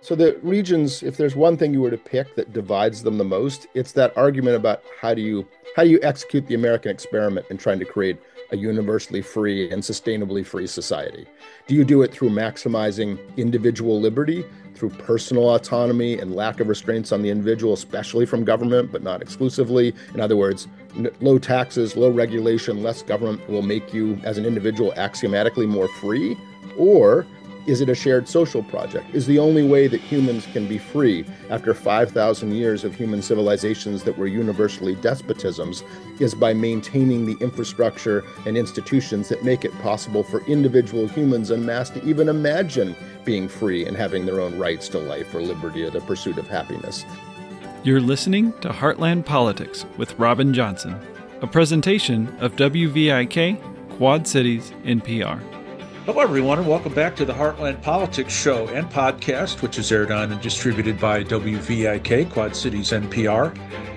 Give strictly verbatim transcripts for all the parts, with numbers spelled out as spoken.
So the regions, if there's one thing you were to pick that divides them the most, it's that argument about how do you how do you execute the American experiment in trying to create a universally free and sustainably free society? Do you do it through maximizing individual liberty, through personal autonomy and lack of restraints on the individual, especially from government, but not exclusively? In other words, low taxes, low regulation, less government will make you, as an individual, axiomatically more free? Or is it a shared social project? Is the only way that humans can be free after five thousand years of human civilizations that were universally despotisms is by maintaining the infrastructure and institutions that make it possible for individual humans en masse to even imagine being free and having their own rights to life or liberty or the pursuit of happiness? You're listening to Heartland Politics with Robin Johnson, a presentation of W V I K, Quad Cities N P R. Hello, everyone, and welcome back to the Heartland Politics Show and podcast, which is aired on and distributed by W V I K, Quad Cities N P R.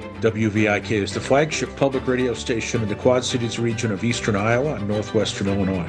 W V I K is the flagship public radio station in the Quad Cities region of eastern Iowa and northwestern Illinois.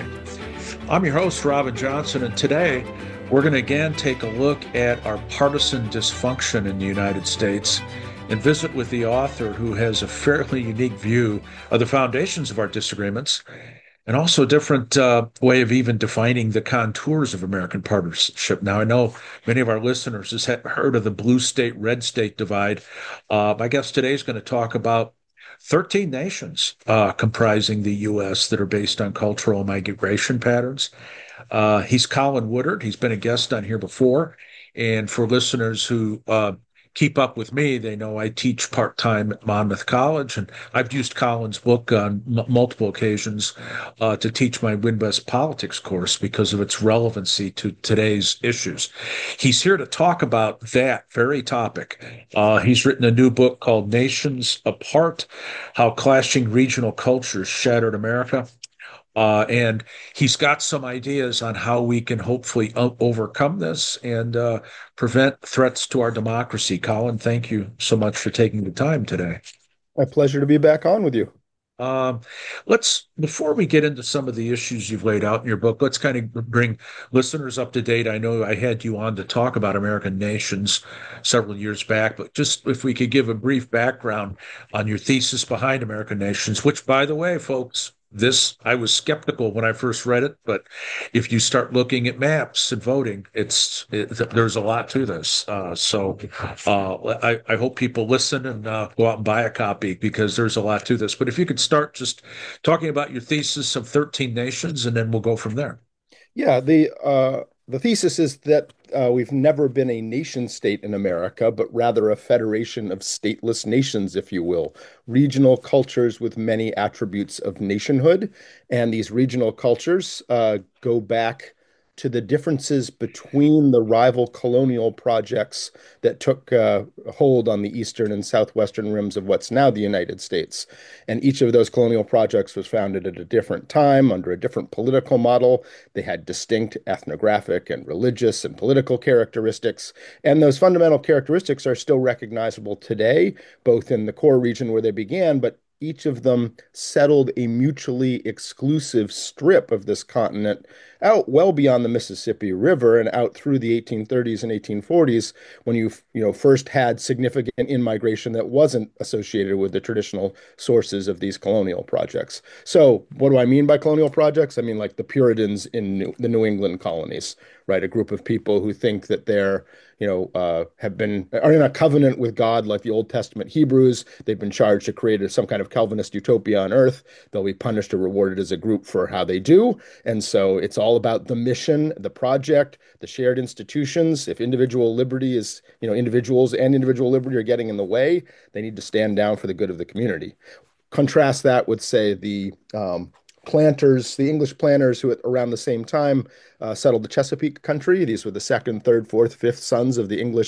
I'm your host, Robin Johnson, and today we're going to again take a look at our partisan dysfunction in the United States and visit with the author who has a fairly unique view of the foundations of our disagreements, and also a different uh, way of even defining the contours of American partisanship. Now, I know many of our listeners have heard of the blue state, red state divide. Uh, my guest today is going to talk about thirteen nations uh, comprising the U S that are based on cultural migration patterns. Uh, he's Colin Woodard. He's been a guest on here before. And for listeners who uh, keep up with me, they know I teach part-time at Monmouth College, and I've used Colin's book on m- multiple occasions uh, to teach my Win Best Politics course because of its relevancy to today's issues. He's here to talk about that very topic. Uh, he's written a new book called Nations Apart: How Clashing Regional Cultures Shattered America. Uh, and he's got some ideas on how we can hopefully o- overcome this and uh, prevent threats to our democracy. Colin, thank you so much for taking the time today. My pleasure to be back on with you. Um, let's, before we get into some of the issues you've laid out in your book, let's kind of bring listeners up to date. I know I had you on to talk about American nations several years back, but just if we could give a brief background on your thesis behind American nations, which, by the way, folks, this, I was skeptical when I first read it, but if you start looking at maps and voting, it's it, there's a lot to this. Uh, so uh, I, I hope people listen and uh, go out and buy a copy because there's a lot to this. But if you could start just talking about your thesis of thirteen nations, and then we'll go from there. Yeah, the uh, the thesis is that uh, we've never been a nation state in America, but rather a federation of stateless nations, if you will, regional cultures with many attributes of nationhood. And these regional cultures uh, go back to the differences between the rival colonial projects that took uh, hold on the eastern and southwestern rims of what's now the United States. And each of those colonial projects was founded at a different time under a different political model. They had distinct ethnographic and religious and political characteristics. And those fundamental characteristics are still recognizable today, both in the core region where they began, but each of them settled a mutually exclusive strip of this continent out well beyond the Mississippi River and out through the eighteen thirties and eighteen forties, when you you know first had significant in-migration that wasn't associated with the traditional sources of these colonial projects. So what do I mean by colonial projects? I mean like the Puritans in New, the New England colonies, right? A group of people who think that they're you know, uh, have been are in a covenant with God, like the Old Testament Hebrews. They've been charged to create some kind of Calvinist utopia on earth. They'll be punished or rewarded as a group for how they do. And so it's all about the mission, the project, the shared institutions. If individual liberty is, you know, individuals and individual liberty are getting in the way, they need to stand down for the good of the community. Contrast that with, say, the um, planters, the English planters who at around the same time uh, settled the Chesapeake country. These were the second, third, fourth, fifth sons of the English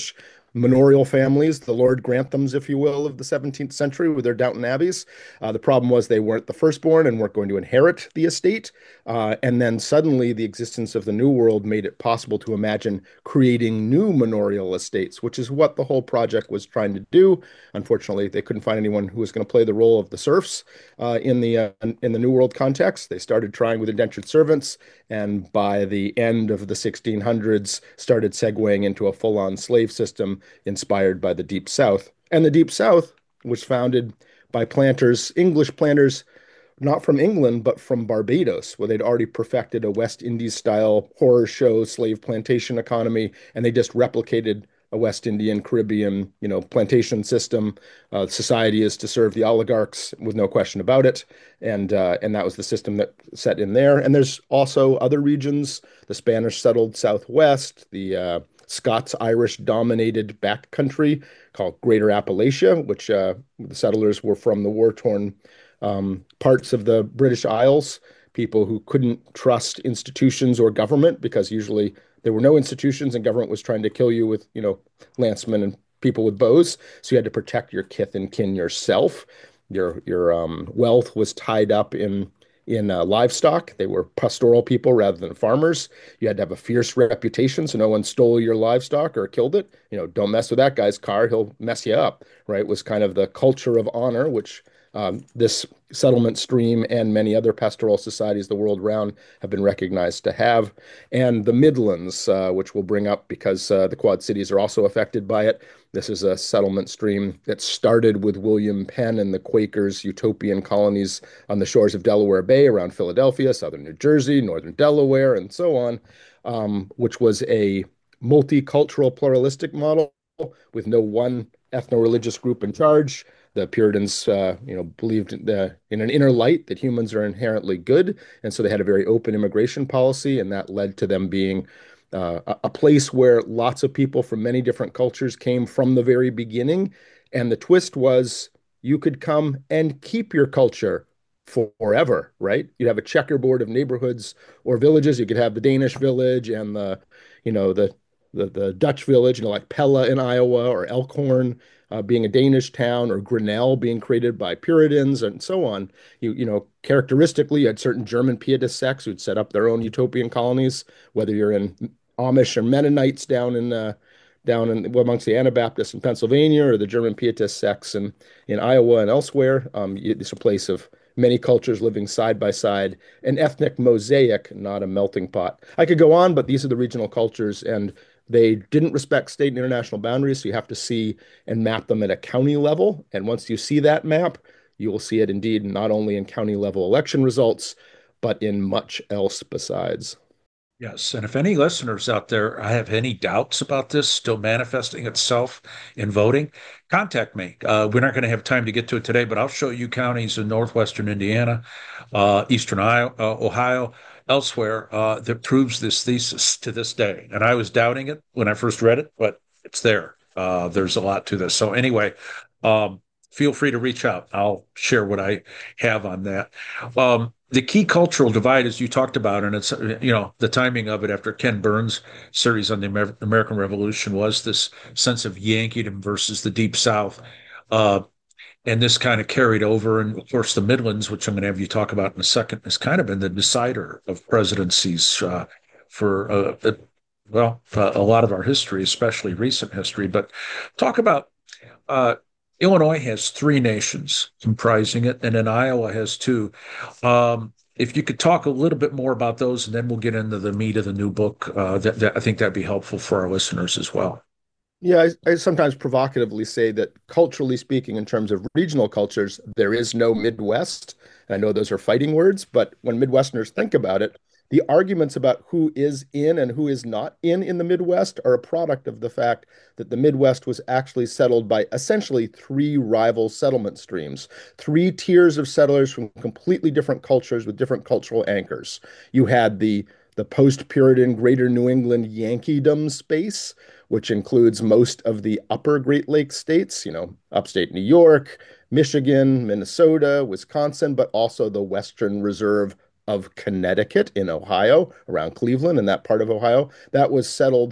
manorial families, the Lord Granthams, if you will, of the seventeenth century with their Downton Abbeys. Uh, the problem was they weren't the firstborn and weren't going to inherit the estate. Uh, and then suddenly the existence of the New World made it possible to imagine creating new manorial estates, which is what the whole project was trying to do. Unfortunately, they couldn't find anyone who was going to play the role of the serfs uh, in the uh, in the New World context. They started trying with indentured servants, and by the end of the sixteen hundreds, started segueing into a full-on slave system inspired by the Deep South. And the Deep South was founded by planters, English planters, not from England, but from Barbados, where they'd already perfected a West Indies style horror show slave plantation economy, and they just replicated a West Indian, Caribbean, you know, plantation system. Uh, society is to serve the oligarchs with no question about it, and uh, and that was the system that set in there. And there's also other regions. The Spanish settled southwest. The uh, Scots-Irish dominated backcountry called Greater Appalachia, which uh, the settlers were from the war-torn um, parts of the British Isles, people who couldn't trust institutions or government because usually there were no institutions and government was trying to kill you with, you know, lancemen and people with bows. So you had to protect your kith and kin yourself. Your your um, wealth was tied up in in uh, livestock. They were pastoral people rather than farmers. You had to have a fierce reputation so no one stole your livestock or killed it. You know, don't mess with that guy's car, he'll mess you up, right? It was kind of the culture of honor, which um, this settlement stream and many other pastoral societies the world around have been recognized to have. And the Midlands, uh, which we'll bring up because uh, the Quad Cities are also affected by it. This is a settlement stream that started with William Penn and the Quakers' utopian colonies on the shores of Delaware Bay around Philadelphia, southern New Jersey, northern Delaware, and so on, um, which was a multicultural pluralistic model with no one ethno-religious group in charge. The Puritans, uh, you know, believed in, the, in an inner light that humans are inherently good, and so they had a very open immigration policy, and that led to them being uh, a, a place where lots of people from many different cultures came from the very beginning. And the twist was you could come and keep your culture forever, right? You'd have a checkerboard of neighborhoods or villages. You could have the Danish village and the, you know, the the, the Dutch village, you know, like Pella in Iowa or Elkhorn uh, being a Danish town, or Grinnell being created by Puritans, and so on. You you know, characteristically, you had certain German pietist sects who'd set up their own utopian colonies, whether you're in Amish or Mennonites down in uh, down in well, amongst the Anabaptists in Pennsylvania, or the German pietist sects in in Iowa and elsewhere. Um, it's a place of many cultures living side by side, an ethnic mosaic, not a melting pot. I could go on, but these are the regional cultures, and they didn't respect state and international boundaries, so you have to see and map them at a county level. And once you see that map, you will see it indeed not only in county level election results, but in much else besides. Yes, and if any listeners out there have any doubts about this still manifesting itself in voting, contact me. Uh, we're not going to have time to get to it today, but I'll show you counties in northwestern Indiana, uh, eastern Ohio, uh, Ohio, elsewhere uh, that proves this thesis to this day. And I was doubting it when I first read it, but it's there. Uh, there's a lot to this. So anyway, um, feel free to reach out. I'll share what I have on that. Um, the key cultural divide, as you talked about, and it's, you know, the timing of it after Ken Burns' series on the Amer- American Revolution was this sense of Yankeedom versus the Deep South. Uh, and this kind of carried over. And of course, the Midlands, which I'm going to have you talk about in a second, has kind of been the decider of presidencies uh, for, uh, uh, well, uh, a lot of our history, especially recent history. But talk about uh, Illinois has three nations comprising it, and then Iowa has two. Um, if you could talk a little bit more about those, and then we'll get into the meat of the new book, uh, that, that I think that'd be helpful for our listeners as well. Yeah, I, I sometimes provocatively say that culturally speaking, in terms of regional cultures, there is no Midwest. And I know those are fighting words, but when Midwesterners think about it, the arguments about who is in and who is not in in the Midwest are a product of the fact that the Midwest was actually settled by essentially three rival settlement streams, three tiers of settlers from completely different cultures with different cultural anchors. You had the the post-Puritan Greater New England Yankeedom space, which includes most of the upper Great Lakes states, you know, upstate New York, Michigan, Minnesota, Wisconsin, but also the Western Reserve of Connecticut in Ohio, around Cleveland and that part of Ohio. That was settled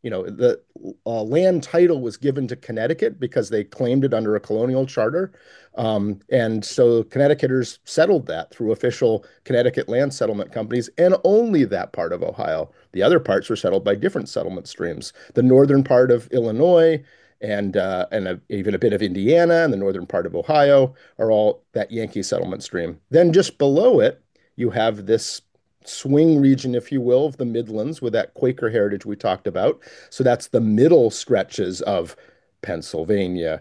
you know, the uh, land title was given to Connecticut because they claimed it under a colonial charter. Um, and so Connecticuters settled that through official Connecticut land settlement companies and only that part of Ohio. The other parts were settled by different settlement streams. The northern part of Illinois and uh, and a, even a bit of Indiana and the northern part of Ohio are all that Yankee settlement stream. Then just below it, you have this swing region, if you will, of the Midlands with that Quaker heritage we talked about. So that's the middle stretches of Pennsylvania,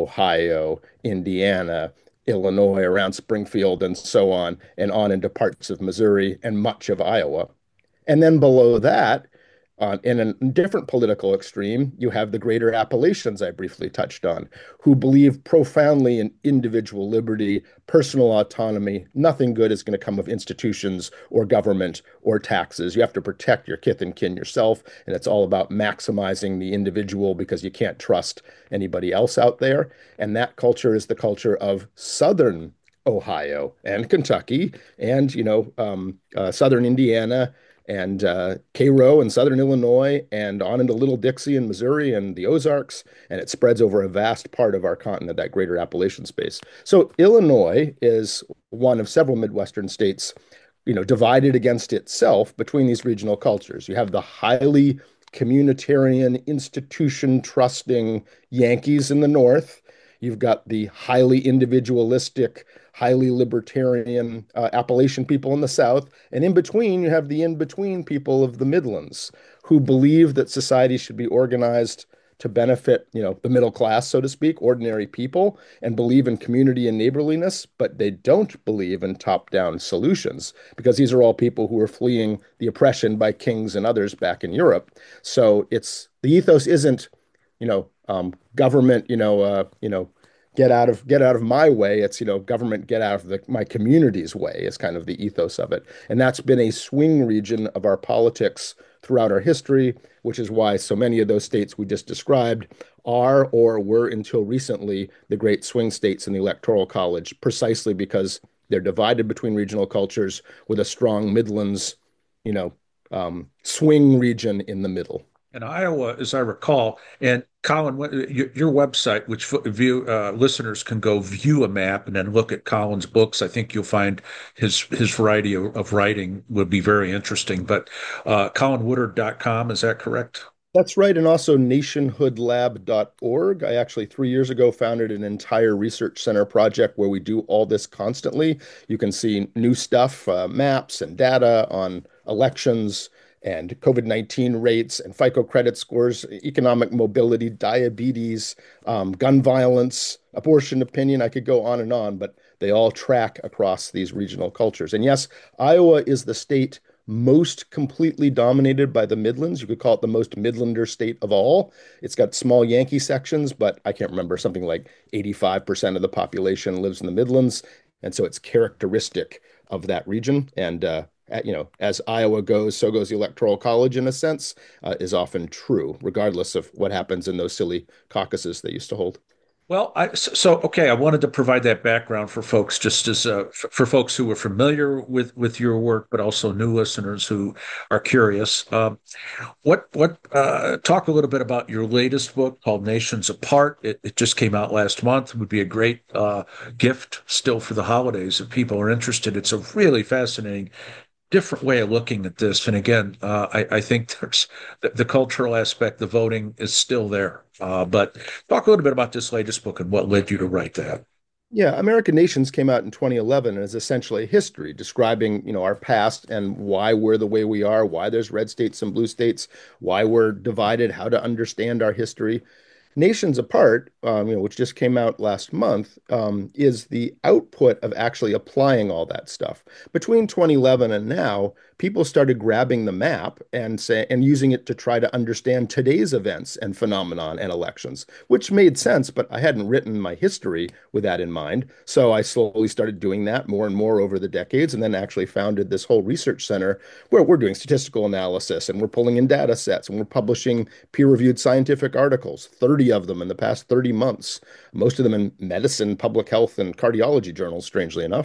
Ohio, Indiana, Illinois, around Springfield, and so on, and on into parts of Missouri and much of Iowa. And then below that, uh, in a different political extreme, you have the Greater Appalachians I briefly touched on, who believe profoundly in individual liberty, personal autonomy. Nothing good is going to come of institutions or government or taxes. You have to protect your kith and kin yourself, and it's all about maximizing the individual because you can't trust anybody else out there. And that culture is the culture of Southern Ohio and Kentucky and, you know, um, uh, Southern Indiana and uh, Cairo in southern Illinois and on into Little Dixie in Missouri and the Ozarks, and it spreads over a vast part of our continent, that greater Appalachian space. So Illinois is one of several Midwestern states, you know, divided against itself between these regional cultures. You have the highly communitarian, institution trusting Yankees in the north. You've got the highly individualistic, highly libertarian uh, Appalachian people in the South. And in between, you have the in-between people of the Midlands who believe that society should be organized to benefit, you know, the middle class, so to speak, ordinary people, and believe in community and neighborliness, but they don't believe in top-down solutions because these are all people who are fleeing the oppression by kings and others back in Europe. So it's the ethos isn't, you know, um, government, you know, uh, you know, get out of get out of my way. It's, you know, government get out of the, my community's way is kind of the ethos of it. And that's been a swing region of our politics throughout our history, which is why so many of those states we just described are or were until recently the great swing states in the Electoral College, precisely because they're divided between regional cultures with a strong Midlands, you know, um, swing region in the middle. In Iowa, as I recall, and Colin, your, your website, which view uh, listeners can go view a map and then look at Colin's books. I think you'll find his his variety of, of writing would be very interesting. But uh, colin woodard dot com, is that correct? That's right. And also nationhood lab dot org. I actually, three years ago, founded an entire research center project where we do all this constantly. You can see new stuff, uh, maps and data on elections and COVID nineteen rates and FICO credit scores, economic mobility, diabetes, um, gun violence, abortion opinion. I could go on and on, but they all track across these regional cultures. And yes, Iowa is the state most completely dominated by the Midlands. You could call it the most Midlander state of all. It's got small Yankee sections, but I can't remember, something like eighty-five percent of the population lives in the Midlands. And so it's characteristic of that region. And, uh, you know, as Iowa goes, so goes the Electoral College in a sense, uh, is often true, regardless of what happens in those silly caucuses they used to hold. Well, I, so okay, I wanted to provide that background for folks, just as uh, f- for folks who are familiar with with your work, but also new listeners who are curious. Um, what what uh, talk a little bit about your latest book called Nations Apart. It, it just came out last month. It would be a great uh, gift still for the holidays if people are interested. It's a really fascinating, different way of looking at this. And again, uh, I, I think there's the, the cultural aspect, the voting is still there. Uh, but talk a little bit about this latest book and what led you to write that. Yeah, American Nations came out in twenty eleven and is essentially a history describing, you know, our past and why we're the way we are, why there's red states and blue states, why we're divided, how to understand our history. Nations Apart, um, you know, which just came out last month, um, is the output of actually applying all that stuff. Between twenty eleven and now, people started grabbing the map and say and using it to try to understand today's events and phenomenon and elections, which made sense, but I hadn't written my history with that in mind. So I slowly started doing that more and more over the decades, and then actually founded this whole research center where we're doing statistical analysis and we're pulling in data sets and we're publishing peer-reviewed scientific articles, thirty of them in the past thirty months, most of them in medicine, public health, and cardiology journals, strangely enough.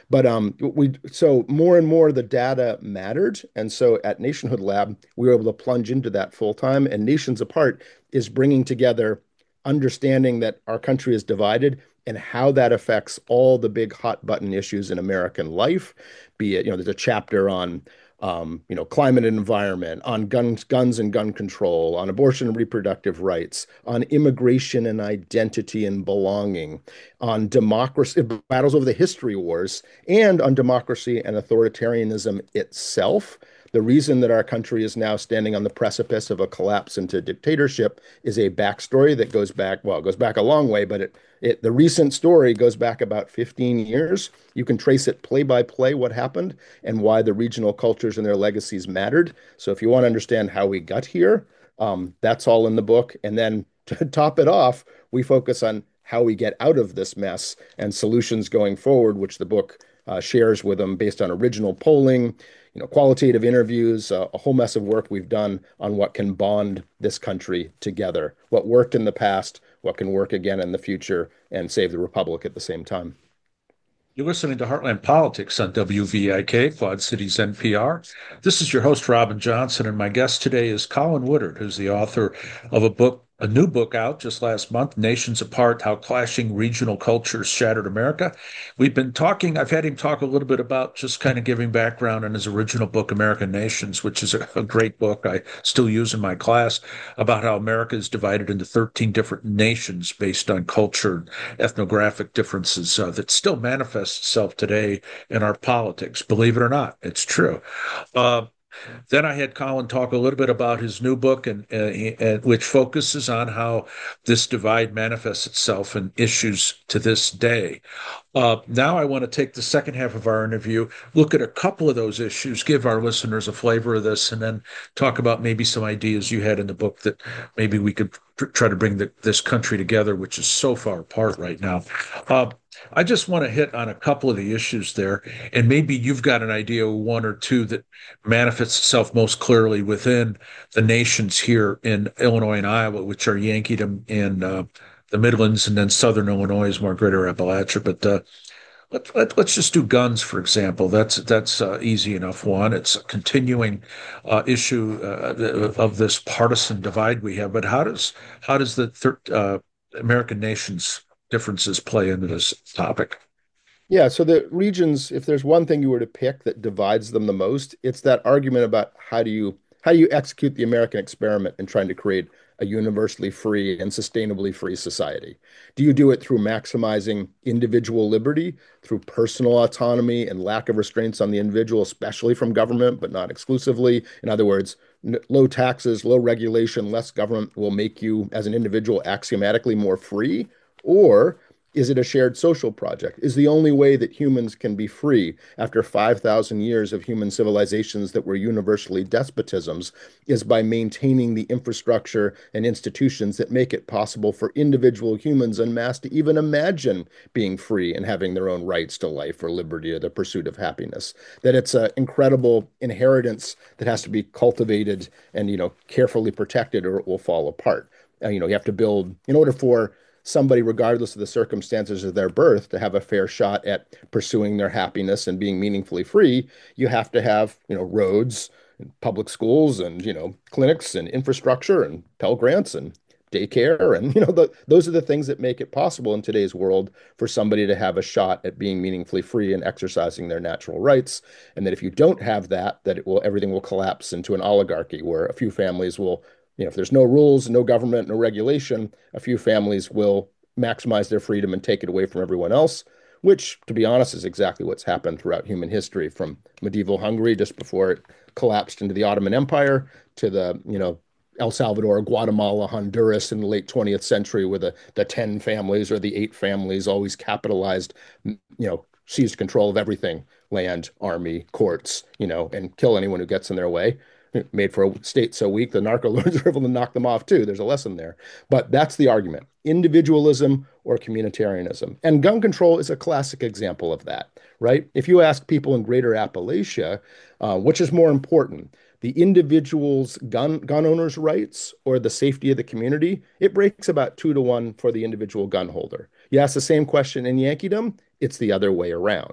But um, we so more and more the data mattered, and so at Nationhood Lab we were able to plunge into that full time. And Nations Apart is bringing together understanding that our country is divided and how that affects all the big hot button issues in American life. Be it, you know, there's a chapter on um, you know, climate and environment, on guns, guns and gun control, on abortion and reproductive rights, on immigration and identity and belonging, on democracy, battles over the history wars, and on democracy and authoritarianism itself. The reason that our country is now standing on the precipice of a collapse into dictatorship is a backstory that goes back, well, it goes back a long way, but it, it the recent story goes back about fifteen years. You can trace it play by play what happened and why the regional cultures and their legacies mattered. So if you want to understand how we got here, um, that's all in the book. And then to top it off, we focus on how we get out of this mess and solutions going forward, which the book uh, shares with them based on original polling, you know, qualitative interviews, uh, a whole mess of work we've done on what can bond this country together, what worked in the past, what can work again in the future, and save the republic at the same time. You're listening to Heartland Politics on W V I K, Quad Cities N P R. This is your host, Robin Johnson, and my guest today is Colin Woodard, who's the author of a book, a new book out just last month, Nations Apart, How Clashing Regional Cultures Shattered America. We've been talking, I've had him talk a little bit about just kind of giving background on his original book, American Nations, which is a, a great book I still use in my class, about how America is divided into thirteen different nations based on culture, ethnographic differences uh, that still manifest itself today in our politics. Believe it or not, it's true. Uh, then I had Colin talk a little bit about his new book, and, uh, and which focuses on how this divide manifests itself in issues to this day. Uh, now I want to take the second half of our interview, look at a couple of those issues, give our listeners a flavor of this, and then talk about maybe some ideas you had in the book that maybe we could pr- try to bring the, this country together, which is so far apart right now. Uh, I just want to hit on a couple of the issues there, and maybe you've got an idea, one or two, that manifests itself most clearly within the nations here in Illinois and Iowa, which are Yankeedom and uh, the Midlands, and then Southern Illinois is more Greater Appalachia. But uh, let, let, let's just do guns, for example. That's that's uh, easy enough one. It's a continuing uh, issue uh, of this partisan divide we have. But how does how does the thir- uh, American nations differences play into this topic? Yeah, so the regions, if there's one thing you were to pick that divides them the most, it's that argument about how do you how do you execute the American experiment in trying to create a universally free and sustainably free society? Do you do it through maximizing individual liberty, through personal autonomy and lack of restraints on the individual, especially from government, but not exclusively? In other words, n- low taxes, low regulation, less government will make you, as an individual, axiomatically more free? Or is it a shared social project? Is the only way that humans can be free after five thousand years of human civilizations that were universally despotisms is by maintaining the infrastructure and institutions that make it possible for individual humans en masse to even imagine being free and having their own rights to life or liberty or the pursuit of happiness? That it's an incredible inheritance that has to be cultivated and, you know, carefully protected or it will fall apart. Uh, you know, you have to build in order for somebody, regardless of the circumstances of their birth, to have a fair shot at pursuing their happiness and being meaningfully free. You have to have, you know, roads and public schools and, you know, clinics and infrastructure and Pell Grants and daycare. And, you know, the, those are the things that make it possible in today's world for somebody to have a shot at being meaningfully free and exercising their natural rights. And that if you don't have that, that it will, everything will collapse into an oligarchy where a few families will, you know, if there's no rules, no government, no regulation, a few families will maximize their freedom and take it away from everyone else, which, to be honest, is exactly what's happened throughout human history, from medieval Hungary just before it collapsed into the Ottoman Empire to the, you know, El Salvador, Guatemala, Honduras in the late twentieth century, where the, the ten families or the eight families always capitalized, you know, seized control of everything, land, army, courts, you know, and kill anyone who gets in their way. Made for a state so weak, the narco lords are able to knock them off too. There's a lesson there. But that's the argument: individualism or communitarianism. And gun control is a classic example of that, right? If you ask people in Greater Appalachia, uh, which is more important, the individual's gun gun owner's rights or the safety of the community, it breaks about two to one for the individual gun holder. You ask the same question in Yankeedom, it's the other way around.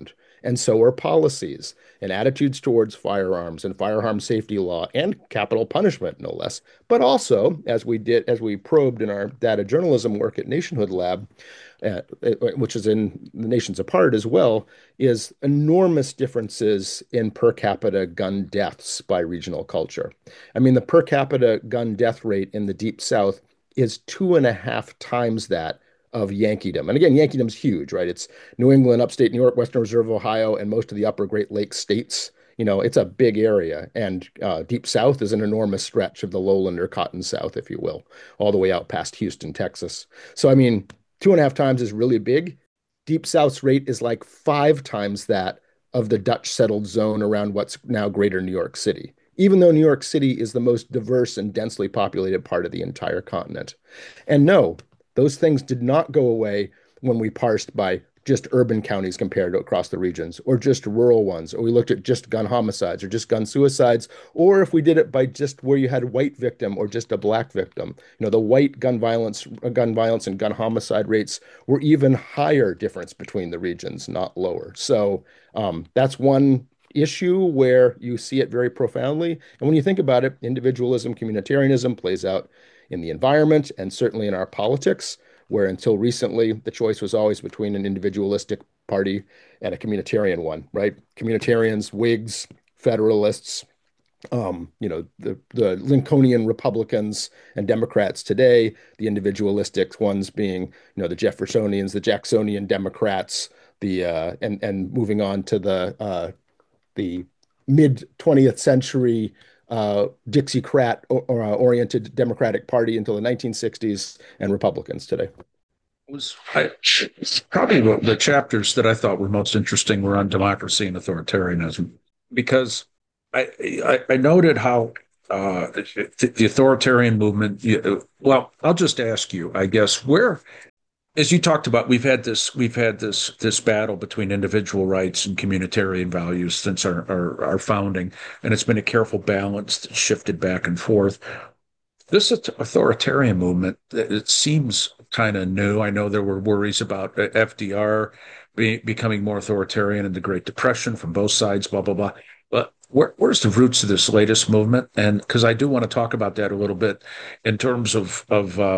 And so are policies and attitudes towards firearms and firearm safety law and capital punishment, no less. But also, as we did, as we probed in our data journalism work at Nationhood Lab, uh, which is in the Nations Apart as well, is enormous differences in per capita gun deaths by regional culture. I mean, the per capita gun death rate in the Deep South is two and a half times that of Yankeedom. And again, Yankeedom's huge, right? It's New England, upstate New York, Western Reserve, Ohio, and most of the upper Great Lakes states. You know, it's a big area. And uh, Deep South is an enormous stretch of the lowland or cotton South, if you will, all the way out past Houston, Texas. So, I mean, two and a half times is really big. Deep South's rate is like five times that of the Dutch settled zone around what's now greater New York City, even though New York City is the most diverse and densely populated part of the entire continent. And no, those things did not go away when we parsed by just urban counties compared to across the regions, or just rural ones, or we looked at just gun homicides or just gun suicides, or if we did it by just where you had a white victim or just a black victim. You know, the white gun violence, gun violence and gun homicide rates were even higher difference between the regions, not lower. So um, that's one issue where you see it very profoundly. And when you think about it, individualism, communitarianism plays out in the environment and certainly in our politics, where until recently, the choice was always between an individualistic party and a communitarian one, right? Communitarians, Whigs, Federalists, um, you know, the, the Lincolnian Republicans and Democrats today, the individualistic ones being, you know, the Jeffersonians, the Jacksonian Democrats, the uh, and and moving on to the uh, the mid twentieth century uh, Dixiecrat or, or, uh, oriented Democratic Party until the nineteen sixties, and Republicans today. Was I, probably the chapters that I thought were most interesting were on democracy and authoritarianism, because I I, I noted how uh, the, the authoritarian movement. Well, I'll just ask you, I guess, where, as you talked about, we've had this we've had this this battle between individual rights and communitarian values since our, our, our founding, and it's been a careful balance that shifted back and forth. This authoritarian movement, it seems kind of new. I know there were worries about F D R be, becoming more authoritarian in the Great Depression from both sides, blah, blah, blah. But where, where's the roots of this latest movement? And because I do want to talk about that a little bit in terms of, of uh,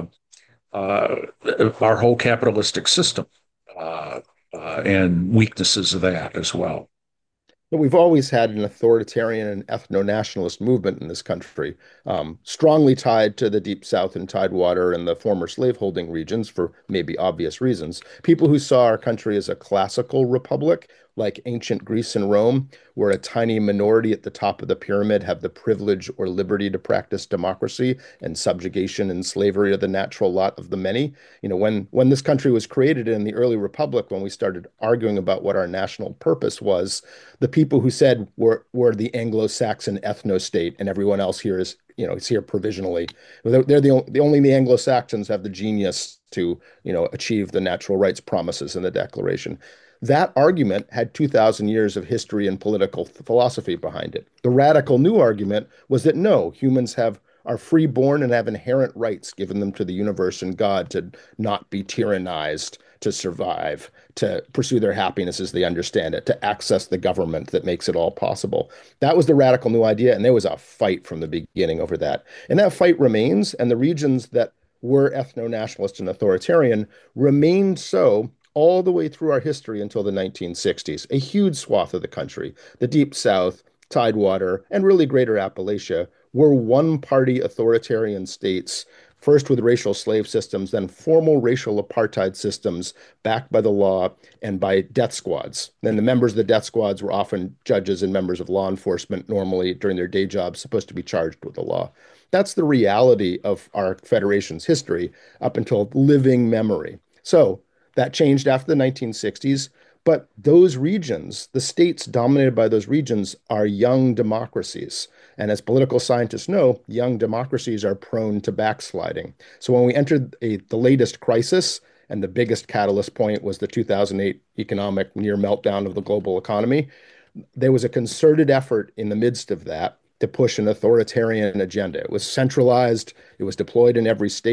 uh, our whole capitalistic system uh, uh, and weaknesses of that as well. But we've always had an authoritarian and ethno-nationalist movement in this country, um, strongly tied to the Deep South and Tidewater and the former slaveholding regions for maybe obvious reasons. People who saw our country as a classical republic, like ancient Greece and Rome, where a tiny minority at the top of the pyramid have the privilege or liberty to practice democracy, and subjugation and slavery are the natural lot of the many. You know, when when this country was created in the early republic, when we started arguing about what our national purpose was, the people who said we're, we're the Anglo-Saxon ethno-state and everyone else here is, you know, it's here provisionally. They're, they're the, the only the Anglo-Saxons have the genius to, you know, achieve the natural rights promises in the Declaration. That argument had two thousand years of history and political philosophy behind it. The radical new argument was that no, humans have are free-born and have inherent rights given them to the universe and God to not be tyrannized, to survive, to pursue their happiness as they understand it, to access the government that makes it all possible. That was the radical new idea, and there was a fight from the beginning over that. And that fight remains, and the regions that were ethno-nationalist and authoritarian remained so all the way through our history until the nineteen sixties. A huge swath of the country, the Deep South, Tidewater, and really Greater Appalachia, were one-party authoritarian states, first with racial slave systems, then formal racial apartheid systems backed by the law and by death squads. Then the members of the death squads were often judges and members of law enforcement, normally during their day jobs, supposed to be charged with the law. That's the reality of our federation's history up until living memory. So that changed after the nineteen sixties, but those regions, the states dominated by those regions, are young democracies. And as political scientists know, young democracies are prone to backsliding. So when we entered a, the latest crisis, and the biggest catalyst point was the two thousand eight economic near meltdown of the global economy, there was a concerted effort in the midst of that to push an authoritarian agenda. It was centralized, it was deployed in every state,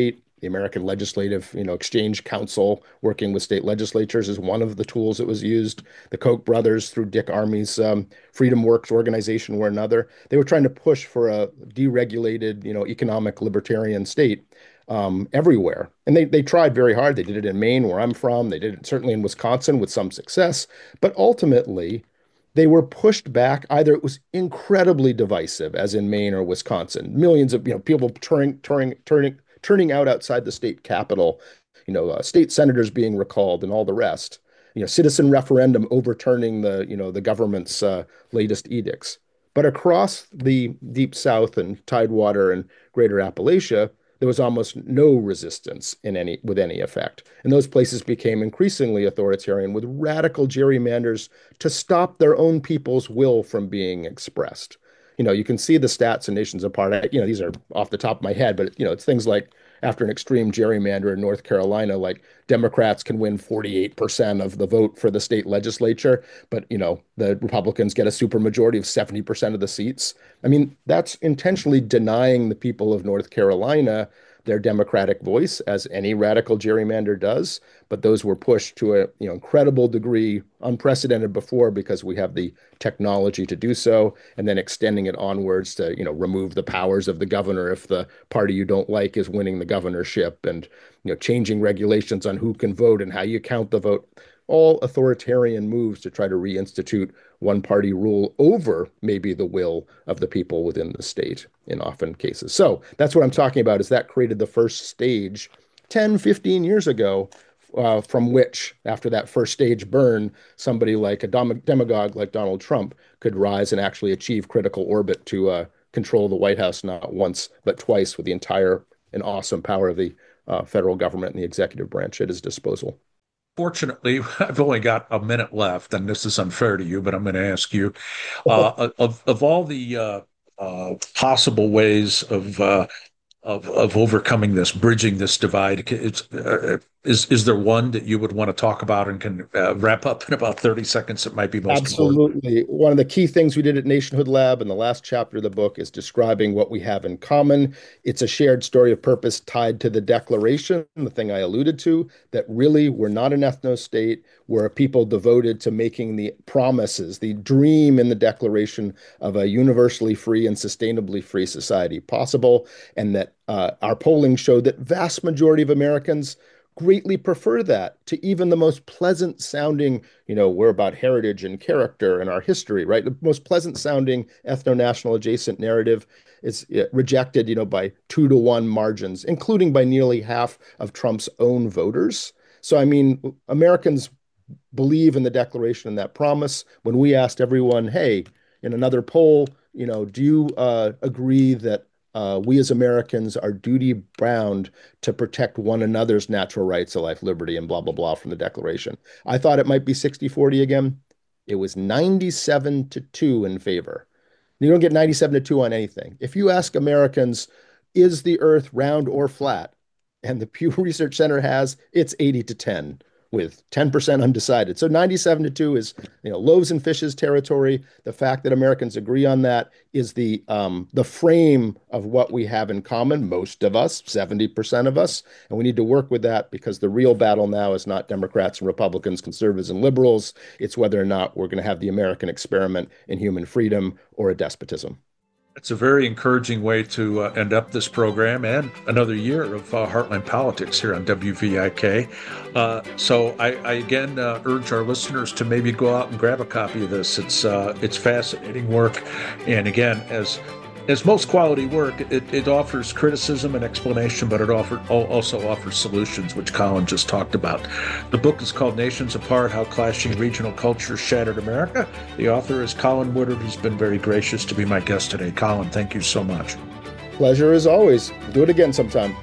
The American Legislative, you know, Exchange Council, working with state legislatures, is one of the tools that was used. The Koch brothers, through Dick Armey's um, Freedom Works organization, were another. They were trying to push for a deregulated, you know, economic libertarian state um, everywhere. And they they tried very hard. They did it in Maine, where I'm from. They did it certainly in Wisconsin with some success. But ultimately, they were pushed back. Either it was incredibly divisive, as in Maine or Wisconsin, millions of you know people turning turning turning turning out outside the state capitol, you know, uh, state senators being recalled, and all the rest. You know, citizen referendum overturning the you know the government's uh, latest edicts. But across the Deep South and Tidewater and Greater Appalachia, there was almost no resistance in any with any effect. And those places became increasingly authoritarian, with radical gerrymanders to stop their own people's will from being expressed. You know, you can see the stats in Nations Apart. You know, these are off the top of my head, but, you know, it's things like after an extreme gerrymander in North Carolina, like Democrats can win forty-eight percent of the vote for the state legislature, but, you know, the Republicans get a supermajority of seventy percent of the seats. I mean, that's intentionally denying the people of North Carolina their democratic voice, as any radical gerrymander does. But those were pushed to a you know incredible degree, unprecedented before, because we have the technology to do so, and then extending it onwards to you know remove the powers of the governor if the party you don't like is winning the governorship, and you know changing regulations on who can vote and how you count the vote. All authoritarian moves to try to reinstitute one-party rule over maybe the will of the people within the state in often cases. So that's what I'm talking about, is that created the first stage ten, fifteen years ago, uh, from which, after that first stage burn, somebody like a dem- demagogue like Donald Trump could rise and actually achieve critical orbit to uh, control the White House not once, but twice, with the entire and awesome power of the uh, federal government and the executive branch at his disposal. Fortunately, I've only got a minute left, and this is unfair to you, but I'm going to ask you, uh, of of all the uh, uh, possible ways of uh, of of overcoming this, bridging this divide, it's, uh, is is there one that you would want to talk about and can uh, wrap up in about thirty seconds? It might be most Absolutely. Important. One of the key things we did at Nationhood Lab in the last chapter of the book is describing what we have in common. It's a shared story of purpose tied to the Declaration, the thing I alluded to, that really we're not an ethno-state. We're a people devoted to making the promises, the dream in the Declaration of a universally free and sustainably free society possible, and that uh, our polling showed that vast majority of Americans greatly prefer that to even the most pleasant sounding, you know, we're about heritage and character and our history, right? The most pleasant sounding ethno-national adjacent narrative is rejected, you know, by two to one margins, including by nearly half of Trump's own voters. So, I mean, Americans believe in the Declaration and that promise. When we asked everyone, hey, in another poll, you know, do you uh, agree that Uh, we as Americans are duty bound to protect one another's natural rights to life, liberty, and blah, blah, blah from the Declaration? I thought it might be sixty forty again. It was ninety-seven to two in favor. You don't get ninety-seven to two on anything. If you ask Americans, is the earth round or flat? And the Pew Research Center has, it's eighty to ten, with ten percent undecided. So ninety-seven to two is, you know, loaves and fishes territory. The fact that Americans agree on that is the um, the frame of what we have in common, most of us, seventy percent of us. And we need to work with that, because the real battle now is not Democrats and Republicans, conservatives and liberals. It's whether or not we're going to have the American experiment in human freedom or a despotism. It's a very encouraging way to uh, end up this program and another year of uh, Heartland Politics here on W V I K. Uh, so I, I again uh, urge our listeners to maybe go out and grab a copy of this. It's uh, it's fascinating work, and again, as as most quality work, it, it offers criticism and explanation, but it offer, also offers solutions, which Colin just talked about. The book is called Nations Apart: How Clashing Regional Cultures Shattered America. The author is Colin Woodard. He's been very gracious to be my guest today. Colin, thank you so much. Pleasure as always. Do it again sometime.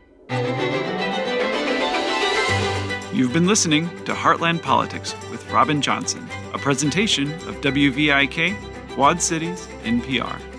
You've been listening to Heartland Politics with Robin Johnson, a presentation of W V I K, Quad Cities, N P R.